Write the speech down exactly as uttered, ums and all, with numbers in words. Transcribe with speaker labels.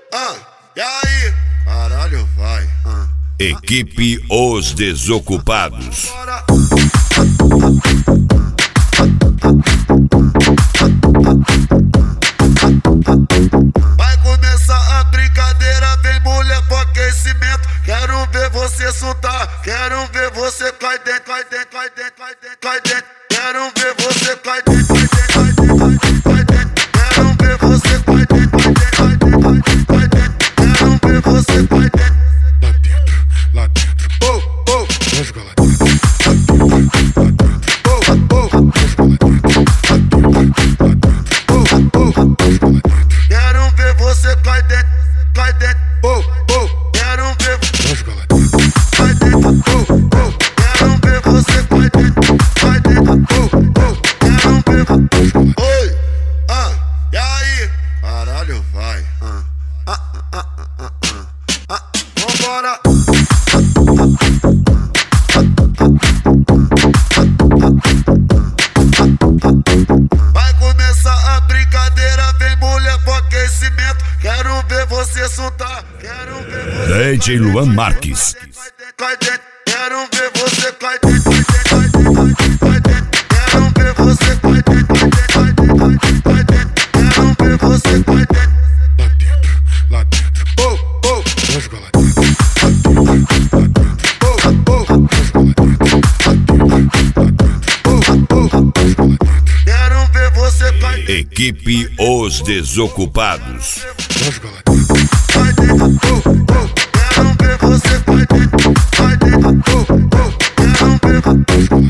Speaker 1: Ah, e aí? Caralho, vai. Ah.
Speaker 2: Equipe Os Desocupados.
Speaker 1: Bora. Vai começar a brincadeira, vem mulher pro aquecimento. Quero ver você soltar, quero ver você cai dentro, cai dentro, cai dentro, cai dentro, cai dentro. Quero ver você cai dentro, cai dentro, cai dentro, cai dentro. Quero ver você cai dentro, cai dentro, cai dentro, cai dentro. Quero ver você cai dentro.
Speaker 3: Lá dentro, lá dentro.
Speaker 1: Oh, oh,
Speaker 3: vamos jogar lá dentro. Lá dentro, lá dentro.
Speaker 1: oh, oh,
Speaker 3: Vamos jogar lá dentro. Lá dentro, lá dentro.
Speaker 1: oh, oh.
Speaker 3: Vamos jogar lá dentro.
Speaker 1: Quero ver você cai dentro, cai dentro. Oh, oh. Quero ver
Speaker 3: Vamos jogar lá dentro.
Speaker 1: cai dentro. Oh, oh. Quero ver você cai dentro, cai dentro. Oh, oh. Quero ver. Oi, ah, e aí? Caralho, vai. Ah, ah, ah, ah, ah, ah, ah. Vambora. Vai começar a brincadeira, vem mulher pro aquecimento. Quero ver você soltar, quero ver você.
Speaker 2: D J Luan Marques.
Speaker 1: Cai dentro, quero ver você cai dentro, cai dentro, cai dentro. Quero ver você cai dentro, cai dentro, cai dentro. Quero ver você cai dentro.
Speaker 3: Lá dentro, lá dentro.
Speaker 1: Oh, oh,
Speaker 3: Vamos jogar lá dentro. Lá dentro, lá dentro.
Speaker 1: oh, oh,
Speaker 3: Vamos jogar lá dentro. Lá dentro, lá dentro.
Speaker 1: oh, oh.
Speaker 3: Vamos jogar lá dentro.
Speaker 1: Quero ver você cai dentro,
Speaker 2: Equipe Os Desocupados.
Speaker 3: Vamos jogar lá dentro.
Speaker 1: cai dentro. Oh, oh. Quero ver você cai dentro, cai dentro. Oh, oh. Quero ver.
Speaker 3: Vamos jogar lá